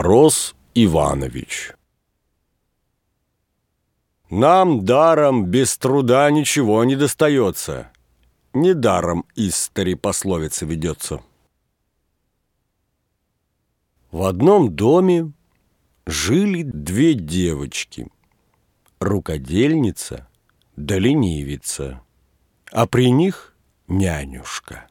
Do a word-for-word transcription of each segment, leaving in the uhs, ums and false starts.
Мороз Иванович. Нам даром без труда ничего не достается. Недаром истори пословица ведется. В одном доме жили две девочки, рукодельница да ленивица, а при них нянюшка.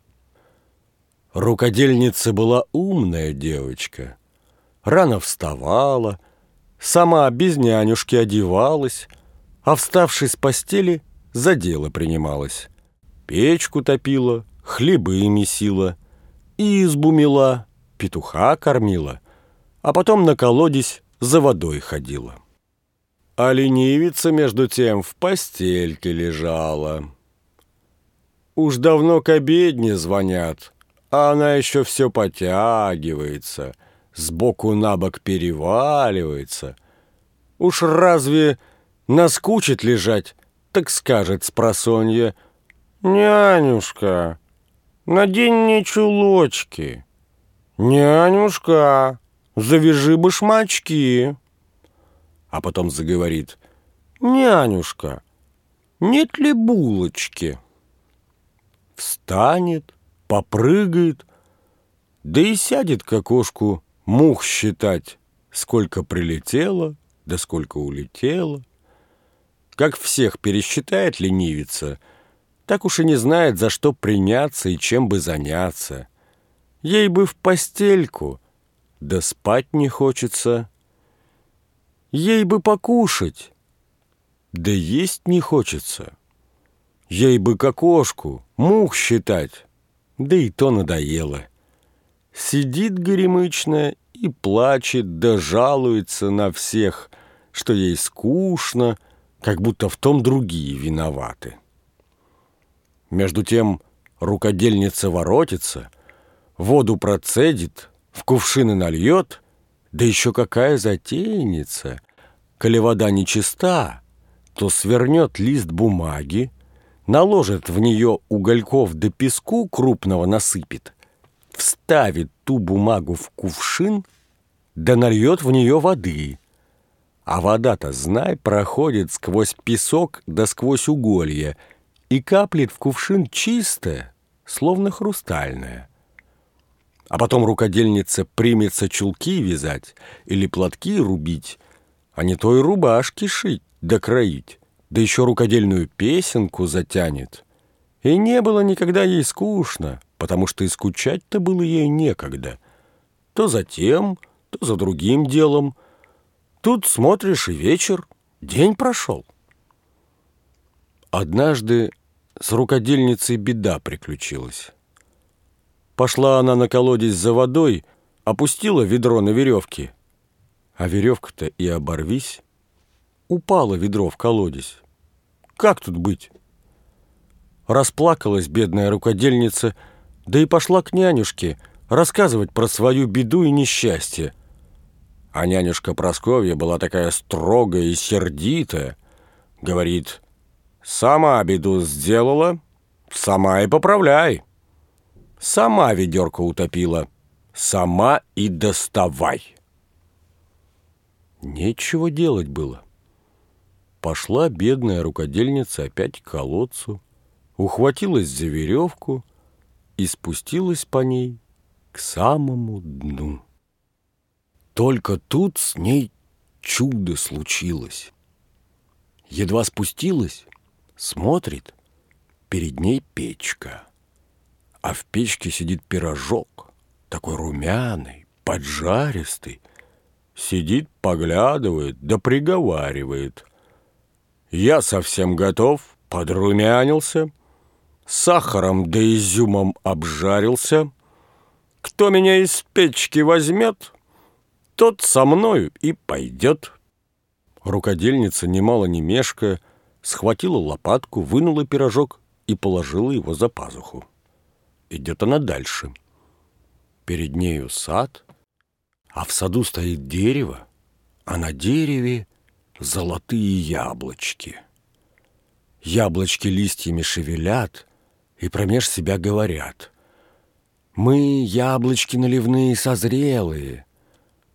Рукодельница была умная девочка, рано вставала, сама без нянюшки одевалась, а вставши с постели, за дело принималась. Печку топила, хлебы месила, избу мела, петуха кормила, а потом на колодезь за водой ходила. А ленивица, между тем, в постельке лежала. Уж давно к обедне звонят, а она еще все потягивается, сбоку на бок переваливается. Уж разве наскучит лежать, так скажет спросонья: «Нянюшка, надень мне чулочки! Нянюшка, завяжи башмачки!» А потом заговорит: «Нянюшка, нет ли булочки?» Встанет, попрыгает, да и сядет к окошку мух считать, сколько прилетело, да сколько улетело. Как всех пересчитает ленивица, так уж и не знает, за что приняться и чем бы заняться. Ей бы в постельку, да спать не хочется. Ей бы покушать, да есть не хочется. Ей бы к окошку мух считать, да и то надоело. Сидит горемычная и плачет, да жалуется на всех, что ей скучно, как будто в том другие виноваты. Между тем рукодельница воротится, воду процедит, в кувшины нальет, да еще какая затейница! Коли вода нечиста, то свернет лист бумаги, наложит в нее угольков да песку крупного насыпет, вставит ту бумагу в кувшин, да нальет в нее воды. А вода-то, знай, проходит сквозь песок да сквозь уголья и каплет в кувшин чистая, словно хрустальная. А потом рукодельница примется чулки вязать или платки рубить, а не то и рубашки шить да кроить, да еще рукодельную песенку затянет. И не было никогда ей скучно, потому что и скучать-то было ей некогда. То за тем, то за другим делом. Тут смотришь, и вечер, день прошел. Однажды с рукодельницей беда приключилась. Пошла она на колодезь за водой, опустила ведро на веревке, а веревка-то и оборвись. Упало ведро в колодезь. Как тут быть? Расплакалась бедная рукодельница, да и пошла к нянюшке рассказывать про свою беду и несчастье. А нянюшка Прасковья была такая строгая и сердитая. Говорит: «Сама беду сделала, сама и поправляй. Сама ведерко утопила, сама и доставай». Нечего делать было. Пошла бедная рукодельница опять к колодцу, ухватилась за веревку и спустилась по ней к самому дну. Только тут с ней чудо случилось. Едва спустилась, смотрит, перед ней печка, а в печке сидит пирожок, такой румяный, поджаристый. Сидит, поглядывает, да приговаривает: «Я совсем готов, подрумянился, сахаром да изюмом обжарился. Кто меня из печки возьмет, тот со мною и пойдет». Рукодельница, немало не мешкая, схватила лопатку, вынула пирожок и положила его за пазуху. Идет она дальше. Перед нею сад, а в саду стоит дерево, а на дереве золотые яблочки. Яблочки листьями шевелят и промеж себя говорят: «Мы, яблочки наливные созрелые,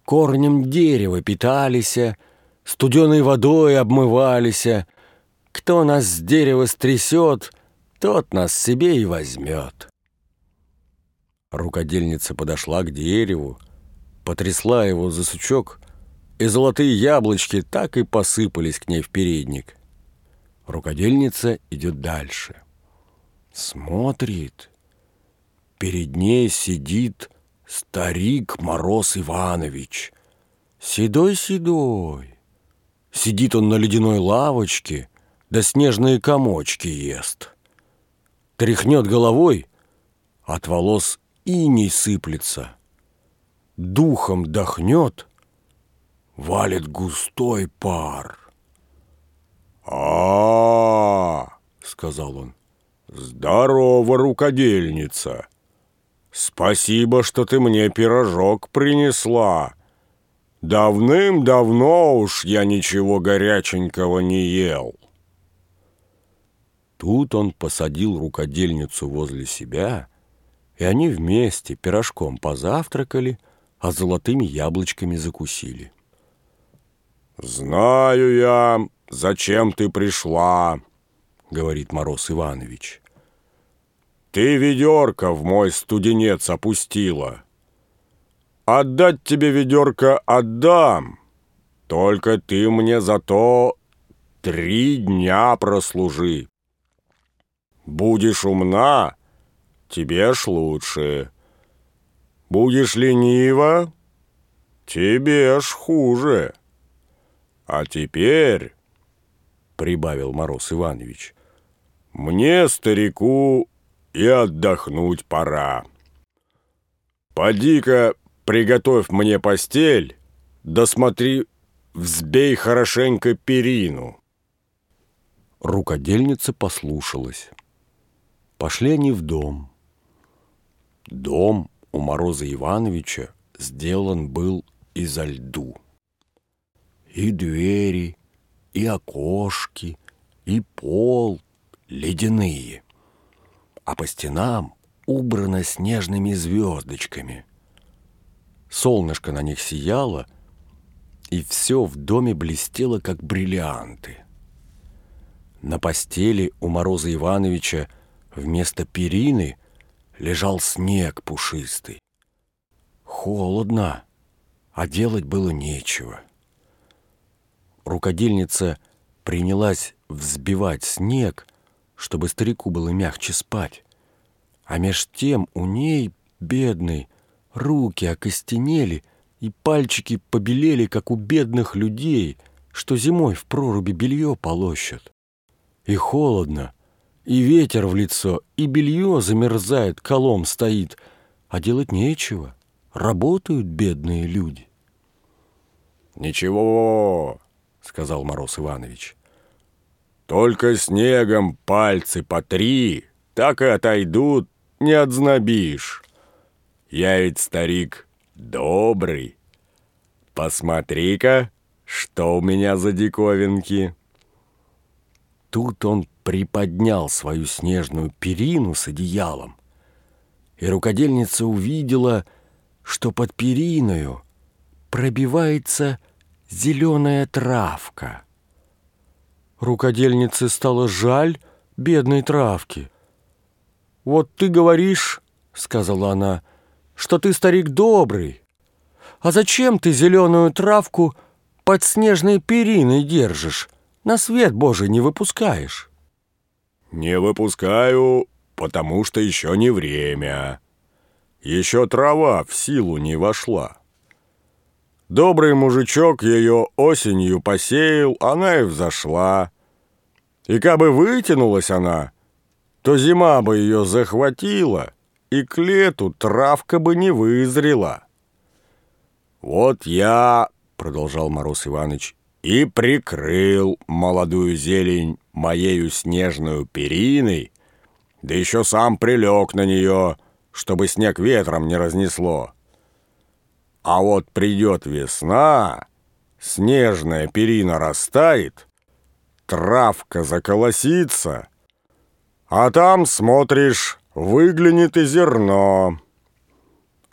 корнем дерева питались, студеной водой обмывались. Кто нас с дерева стрясет, тот нас себе и возьмет. Рукодельница подошла к дереву, потрясла его за сучок, и золотые яблочки так и посыпались к ней в передник. Рукодельница идет дальше. Смотрит. Перед ней сидит старик Мороз Иванович. Седой-седой. Сидит он на ледяной лавочке, да снежные комочки ест. Тряхнет головой, от волос иней сыплется. Духом дохнет, валит густой пар. «А-а-а!» — сказал он. «Здорово, рукодельница! Спасибо, что ты мне пирожок принесла. Давным-давно уж я ничего горяченького не ел». Тут он посадил рукодельницу возле себя, и они вместе пирожком позавтракали, а золотыми яблочками закусили. «Знаю я, зачем ты пришла», — говорит Мороз Иванович. «Ты ведерко в мой студенец опустила. Отдать тебе ведерко отдам, только ты мне зато три дня прослужи. Будешь умна, тебе ж лучше. Будешь ленива, тебе ж хуже. А теперь, — прибавил Мороз Иванович, — мне, старику, и отдохнуть пора. Поди-ка приготовь мне постель, да смотри, взбей хорошенько перину». Рукодельница послушалась. Пошли они в дом. Дом у Мороза Ивановича сделан был изо льду. И двери, и окошки, и пол ледяные, а по стенам убрано снежными звездочками. Солнышко на них сияло, и все в доме блестело, как бриллианты. На постели у Мороза Ивановича вместо перины лежал снег пушистый. Холодно, а делать было нечего. Рукодельница принялась взбивать снег, чтобы старику было мягче спать. А меж тем у ней, бедной, руки окостенели и пальчики побелели, как у бедных людей, что зимой в проруби белье полощут. И холодно, и ветер в лицо, и белье замерзает, колом стоит, а делать нечего, работают бедные люди. «Ничего, — сказал Мороз Иванович, — только снегом пальцы потри, так и отойдут, не отзнобишь. Я ведь старик добрый. Посмотри-ка, что у меня за диковинки». Тут он приподнял свою снежную перину с одеялом, и рукодельница увидела, что под периною пробивается зеленая травка. Рукодельнице стало жаль бедной травки. «Вот ты говоришь, — сказала она, — что ты старик добрый. А зачем ты зеленую травку под снежной периной держишь, на свет Божий не выпускаешь?» «Не выпускаю, потому что еще не время. Еще трава в силу не вошла. Добрый мужичок ее осенью посеял, она и взошла. И кабы вытянулась она, то зима бы ее захватила, и к лету травка бы не вызрела. Вот я, — продолжал Мороз Иванович, — и прикрыл молодую зелень моею снежную периной, да еще сам прилег на нее, чтобы снег ветром не разнесло. А вот придет весна, снежная перина растает, травка заколосится, а там, смотришь, выглянет и зерно.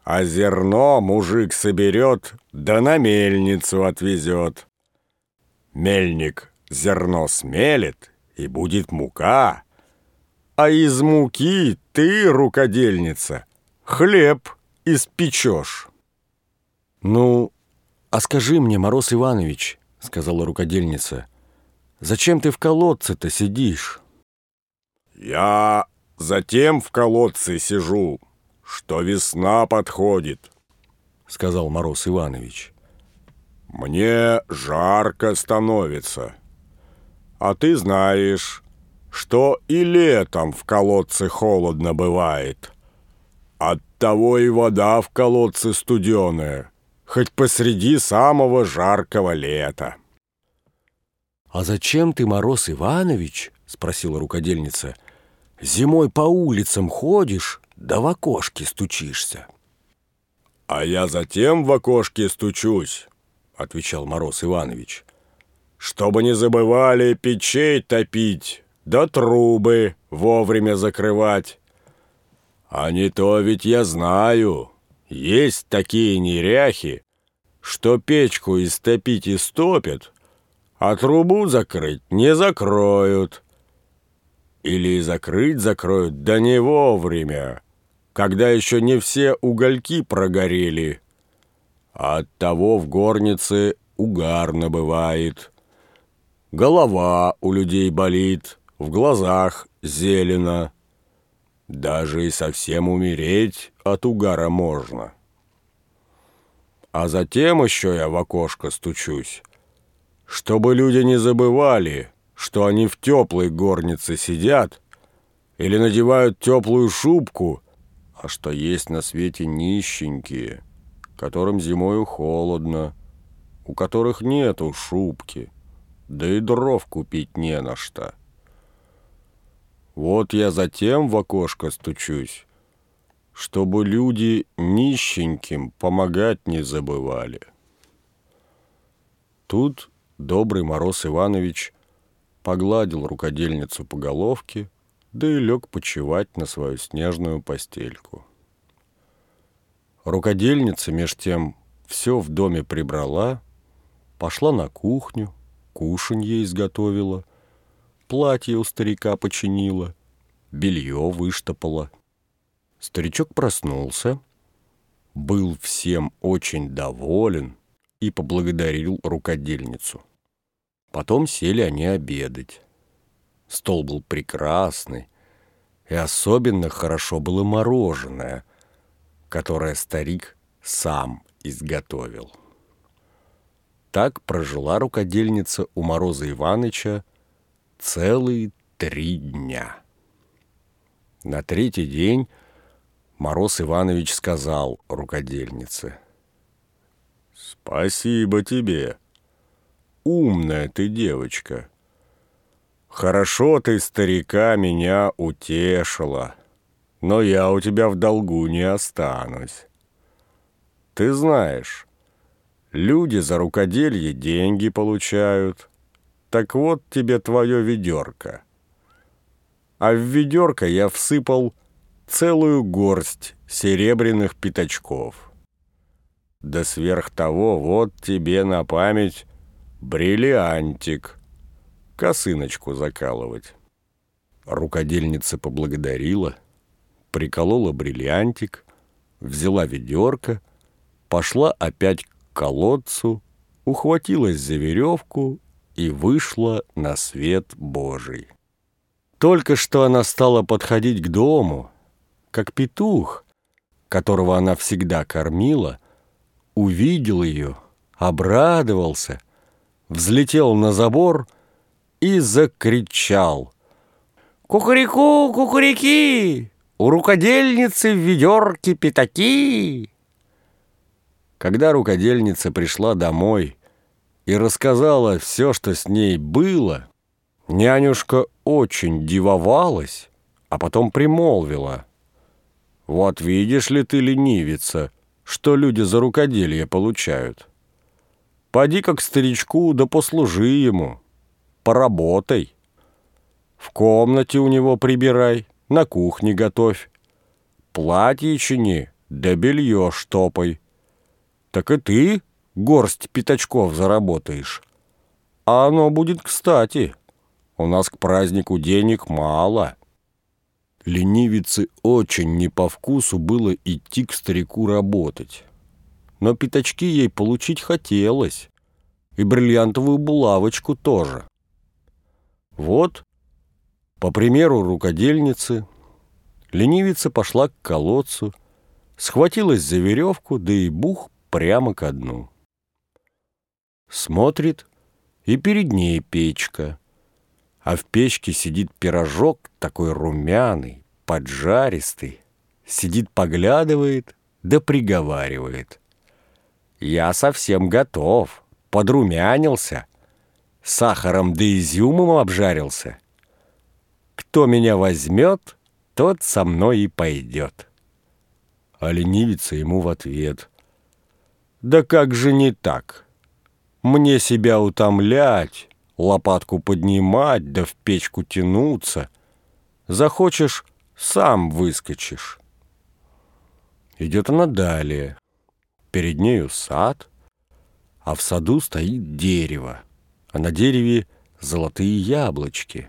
а зерно мужик соберет, да на мельницу отвезет. Мельник зерно смелит, и будет мука, а из муки ты, рукодельница, хлеб испечешь. «Ну, а скажи мне, Мороз Иванович, — сказала рукодельница, — зачем ты в колодце-то сидишь?» «Я затем в колодце сижу, что весна подходит, — сказал Мороз Иванович. Мне жарко становится, а ты знаешь, что и летом в колодце холодно бывает. Оттого и вода в колодце студеная, хоть посреди самого жаркого лета». «А зачем ты, Мороз Иванович, — спросила рукодельница, — зимой по улицам ходишь, да в окошки стучишься?» «А я затем в окошке стучусь, — отвечал Мороз Иванович, — чтобы не забывали печей топить, да трубы вовремя закрывать. А не то ведь я знаю, есть такие неряхи, что печку истопить истопят, а трубу закрыть не закроют. Или закрыть закроют, да не вовремя, когда еще не все угольки прогорели. А оттого в горнице угарно бывает. Голова у людей болит, в глазах зелено. Даже и совсем умереть от угара можно. А затем еще я в окошко стучусь, чтобы люди не забывали, что они в теплой горнице сидят или надевают теплую шубку, а что есть на свете нищенькие, которым зимою холодно, у которых нету шубки, да и дров купить не на что. Вот я затем в окошко стучусь, чтобы люди нищеньким помогать не забывали». Тут добрый Мороз Иванович погладил рукодельницу по головке, да и лег почевать на свою снежную постельку. Рукодельница меж тем все в доме прибрала, пошла на кухню, кушанье изготовила, платье у старика починила, белье выштопала. Старичок проснулся, был всем очень доволен и поблагодарил рукодельницу. Потом сели они обедать. Стол был прекрасный, и особенно хорошо было мороженое, которое старик сам изготовил. Так прожила рукодельница у Мороза Иваныча целые три дня. На третий день Мороз Иванович сказал рукодельнице: «Спасибо тебе, умная ты девочка. Хорошо ты, старика, меня утешила, но я у тебя в долгу не останусь. Ты знаешь, люди за рукоделье деньги получают. Так вот тебе твое ведерко. А в ведерко я всыпал целую горсть серебряных пятачков. Да сверх того вот тебе на память бриллиантик, косыночку закалывать». Рукодельница поблагодарила, приколола бриллиантик, взяла ведерко, пошла опять к колодцу, ухватилась за веревку и вышла на свет Божий. Только что она стала подходить к дому, как петух, которого она всегда кормила, увидел ее, обрадовался, взлетел на забор и закричал: «Кукуреку, кукурики! У рукодельницы в ведерке пятаки!» Когда рукодельница пришла домой и рассказала все, что с ней было, нянюшка очень дивовалась, а потом примолвила: «Вот видишь ли ты, ленивица, что люди за рукоделье получают? Поди-ка к старичку да послужи ему, поработай. В комнате у него прибирай, на кухне готовь, платье чини, да белье штопай. Так и ты горсть пятачков заработаешь. А оно будет кстати. У нас к празднику денег мало». Ленивице очень не по вкусу было идти к старику работать. Но пятачки ей получить хотелось, и бриллиантовую булавочку тоже. Вот, по примеру рукодельницы, ленивица пошла к колодцу, схватилась за веревку, да и бух прямо ко дну. Смотрит, и перед ней печка, а в печке сидит пирожок такой румяный, поджаристый, сидит, поглядывает, да приговаривает: «Я совсем готов, подрумянился, сахаром да изюмом обжарился. Кто меня возьмет, тот со мной и пойдет». А ленивица ему в ответ: «Да как же не так? Мне себя утомлять, лопатку поднимать, да в печку тянуться. Захочешь, сам выскочишь». Идет она далее. Перед нею сад, а в саду стоит дерево, а на дереве золотые яблочки.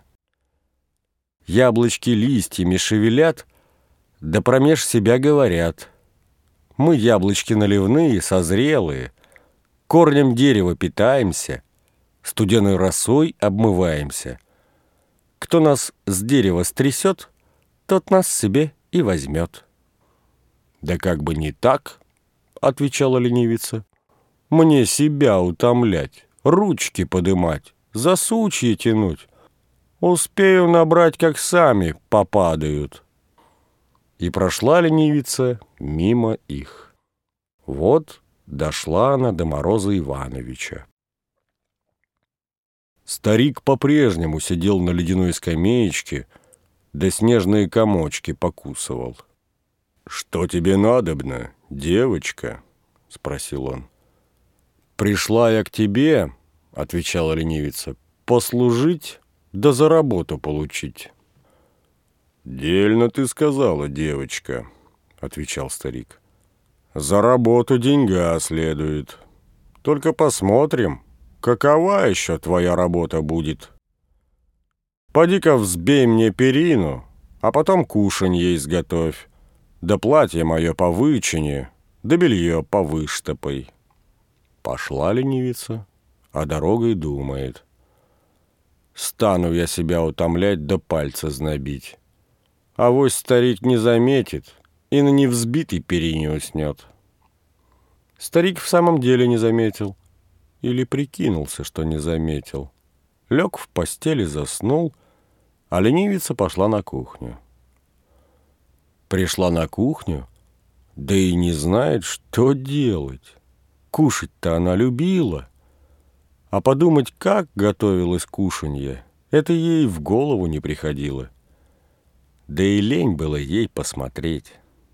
Яблочки листьями шевелят, да промеж себя говорят: «Мы яблочки наливные, созрелые, корнем дерева питаемся, студеной росой обмываемся. Кто нас с дерева стрясет, тот нас себе и возьмет». «Да как бы не так, — отвечала ленивица, — мне себя утомлять, ручки подымать, за сучьи тянуть. Успею набрать, как сами попадают». И прошла ленивица мимо их. Вот дошла она до Мороза Ивановича. Старик по-прежнему сидел на ледяной скамеечке, да снежные комочки покусывал. «Что тебе надобно, девочка?» — спросил он. «Пришла я к тебе, — отвечала ленивица, — послужить да за работу получить». «Дельно ты сказала, девочка, — отвечал старик. За работу деньга следует. Только посмотрим, какова еще твоя работа будет. Поди-ка взбей мне перину, а потом кушанье изготовь, да платье мое повычини, да белье повыштопай». Пошла ленивица, а дорогой думает: «Стану я себя утомлять да пальца знобить. Авось старик не заметит и на невзбитой перине уснет». Старик в самом деле не заметил, или прикинулся, что не заметил. Лег в постели, заснул, а ленивица пошла на кухню. Пришла на кухню, да и не знает, что делать. Кушать-то она любила, а подумать, как готовилось кушанье, это ей в голову не приходило. Да и лень было ей посмотреть.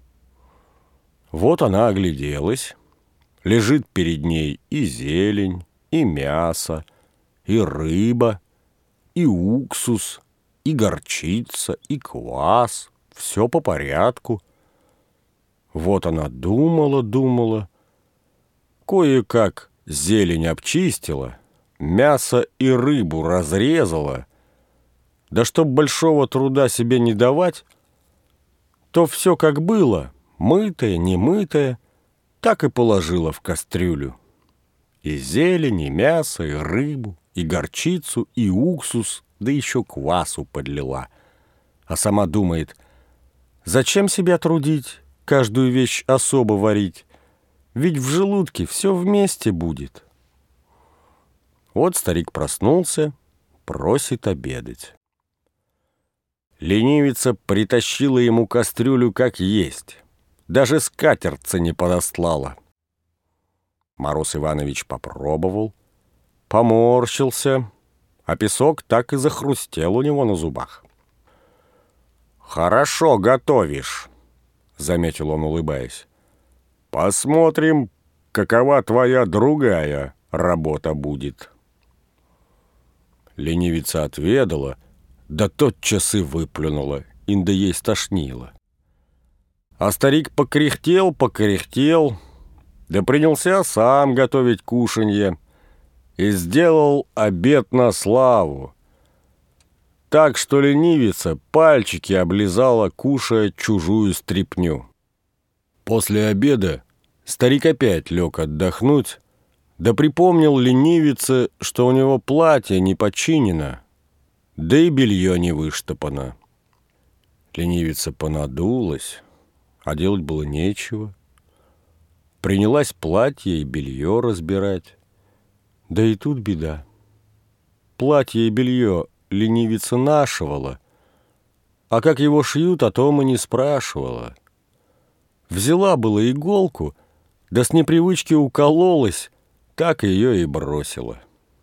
Вот она огляделась. Лежит перед ней и зелень, и мясо, и рыба, и уксус, и горчица, и квас. Все по порядку. Вот она думала, думала. Кое-как зелень обчистила, мясо и рыбу разрезала. Да чтоб большого труда себе не давать, то все как было, мытое, немытое, так и положила в кастрюлю. И зелень, и мясо, и рыбу, и горчицу, и уксус, да еще квасу подлила. А сама думает: зачем себя трудить, каждую вещь особо варить? Ведь в желудке все вместе будет. Вот старик проснулся, просит обедать. Ленивица притащила ему кастрюлю как есть. Даже скатертца не подослала. Мороз Иванович попробовал, поморщился, а песок так и захрустел у него на зубах. «Хорошо готовишь», — заметил он, улыбаясь. «Посмотрим, какова твоя другая работа будет». Ленивица отведала, да тотчас и выплюнула, инда ей стошнило. А старик покряхтел, покряхтел, да принялся сам готовить кушанье и сделал обед на славу, так что ленивица пальчики облизала, кушая чужую стряпню. После обеда старик опять лег отдохнуть, да припомнил ленивице, что у него платье не починено, да и белье не выштопано. Ленивица понадулась, а делать было нечего. Принялась платье и белье разбирать. Да и тут беда. Платье и белье ленивица нашивала, а как его шьют, о том и не спрашивала. Взяла было иголку, да с непривычки укололась, так ее и бросила.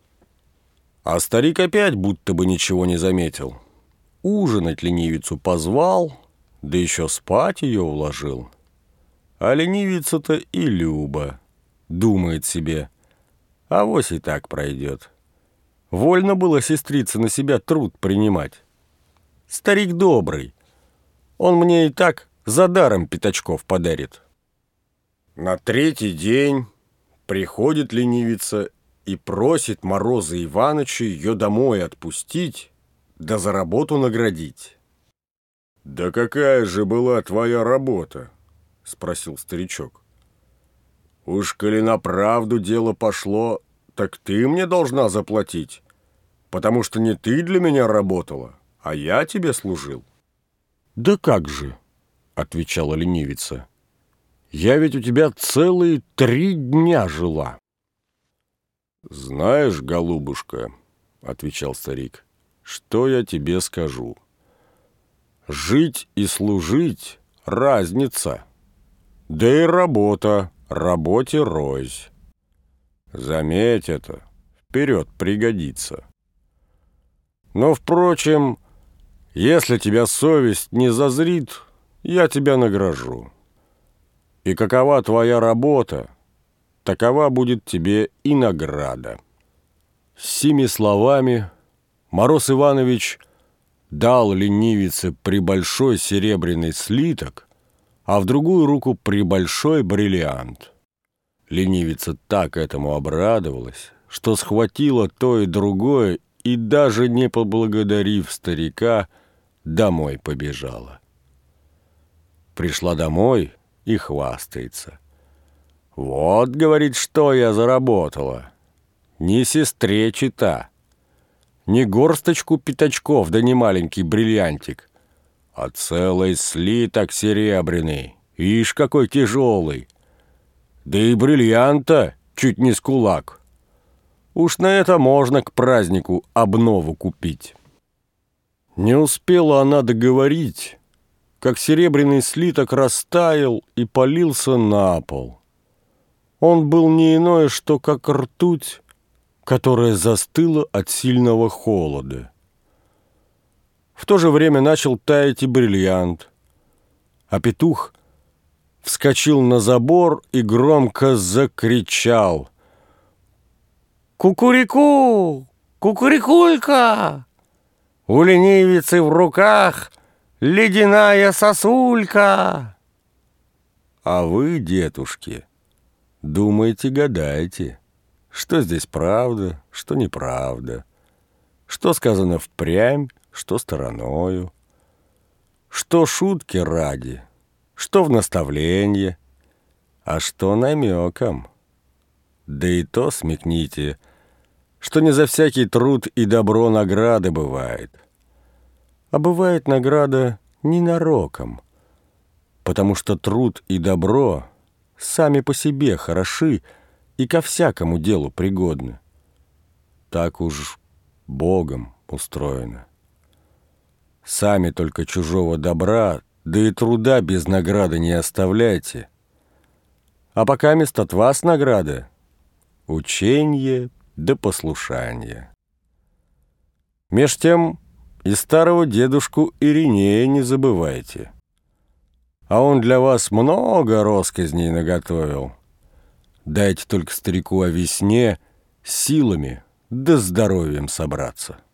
А старик опять будто бы ничего не заметил. Ужинать ленивицу позвал, да еще спать ее уложил. А ленивица-то и Люба думает себе, авось и так пройдет. Вольно было сестрице на себя труд принимать. Старик добрый, он мне и так за даром пятачков подарит. На третий день приходит ленивица и просит Мороза Иваныча ее домой отпустить, да за работу наградить. «Да какая же была твоя работа?» — спросил старичок. «Уж коли на правду дело пошло, так ты мне должна заплатить, потому что не ты для меня работала, а я тебе служил». «Да как же?» — отвечала ленивица. «Я ведь у тебя целые три дня жила». «Знаешь, голубушка, — отвечал старик, — что я тебе скажу? Жить и служить — разница, да и работа работе рознь. Заметь это, вперед пригодится. Но, впрочем, если тебя совесть не зазрит, я тебя награжу. И какова твоя работа, такова будет тебе и награда». С сими словами Мороз Иванович дал ленивице прибольшой серебряный слиток, а в другую руку прибольшой бриллиант. Ленивица так этому обрадовалась, что схватила то и другое и, даже не поблагодарив старика, домой побежала. Пришла домой и хвастается. «Вот, — говорит, — что я заработала. Не сестре чита, не горсточку пятачков, да не маленький бриллиантик, а целый слиток серебряный. Ишь, какой тяжелый! Да и бриллианта чуть не с кулак. Уж на это можно к празднику обнову купить». Не успела она договорить, как серебряный слиток растаял и полился на пол. Он был не иное, что как ртуть, которая застыла от сильного холода. В то же время начал таять и бриллиант, а петух вскочил на забор и громко закричал: «Кукурику! Кукурикулька! У ленивицы в руках ледяная сосулька!» А вы, детушки, думаете, гадайте, что здесь правда, что неправда, что сказано впрямь, что стороною, что шутки ради, что в наставлении, а что намеком. Да и то смекните, что не за всякий труд и добро награда бывает, а бывает награда ненароком, потому что труд и добро сами по себе хороши и ко всякому делу пригодны. Так уж Богом устроено. Сами только чужого добра, да и труда без награды не оставляйте. А пока мест от вас награда — ученье да послушание. Меж тем и старого дедушку Иринея не забывайте. А он для вас много росказней наготовил. Дайте только старику о весне силами да здоровьем собраться.